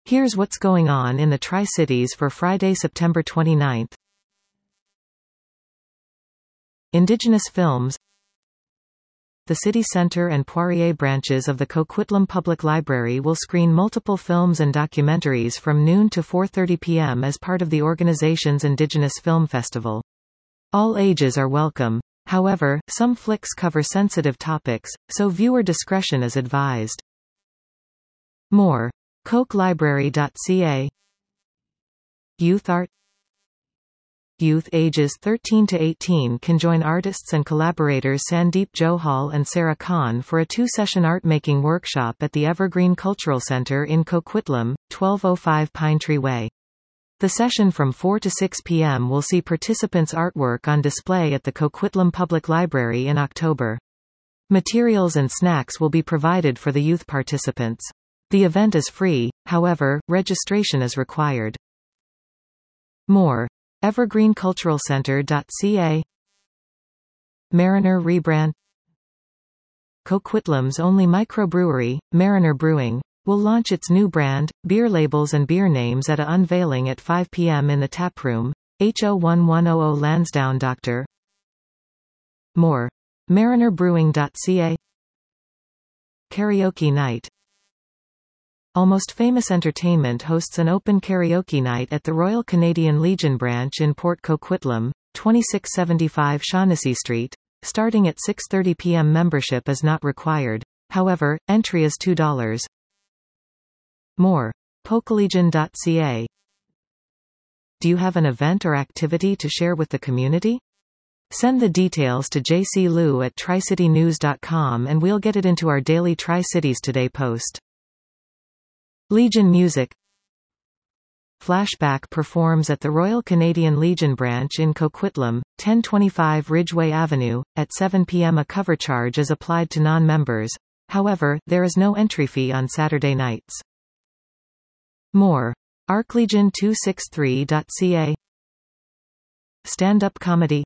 Here's what's going on in the Tri-Cities for Friday, September 29th. Indigenous films. The City Centre and Poirier branches of the Coquitlam Public Library will screen multiple films and documentaries from noon to 4:30 p.m. as part of the organization's Indigenous Film Festival. All ages are welcome. However, some flicks cover sensitive topics, so viewer discretion is advised. More. CoquLibrary.ca. Youth art. Youth ages 13 to 18 can join artists and collaborators Sandeep Johal and Sarah Khan for a 2-session art-making workshop at the Evergreen Cultural Centre in Coquitlam, 1205 Pine Tree Way. The session from 4 to 6 p.m. will see participants' artwork on display at the Coquitlam Public Library in October. Materials and snacks will be provided for the youth participants. The event is free, however, registration is required. More. evergreenculturalcentre.ca. Mariner rebrand. Coquitlam's only microbrewery, Mariner Brewing, will launch its new brand, beer labels and beer names at a unveiling at 5 p.m. in the taproom, HO1100 Lansdowne Dr. More. marinerbrewing.ca. Karaoke night. Almost Famous Entertainment hosts an open karaoke night at the Royal Canadian Legion branch in Port Coquitlam, 2675 Shaughnessy Street, starting at 6:30 p.m. Membership is not required. However, entry is $2. More. Pocolegion.ca. Do you have an event or activity to share with the community? Send the details to jclou@tricitynews.com and we'll get it into our daily Tri-Cities Today post. Legion Music. Flashback performs at the Royal Canadian Legion branch in Coquitlam, 1025 Ridgeway Avenue, at 7 p.m. A cover charge is applied to non-members. However, there is no entry fee on Saturday nights. More. arclegion263.ca. Stand-up comedy.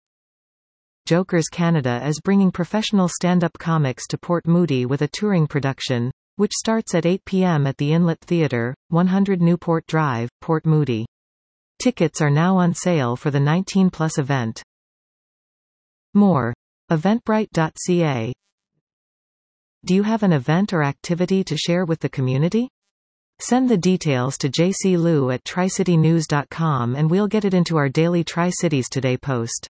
Jokers Canada is bringing professional stand-up comics to Port Moody with a touring production, which starts at 8 p.m. at the Inlet Theatre, 100 Newport Drive, Port Moody. Tickets are now on sale for the 19+ event. More. Eventbrite.ca. Do you have an event or activity to share with the community? Send the details to jclou@tricitynews.com and we'll get it into our daily Tri-Cities Today post.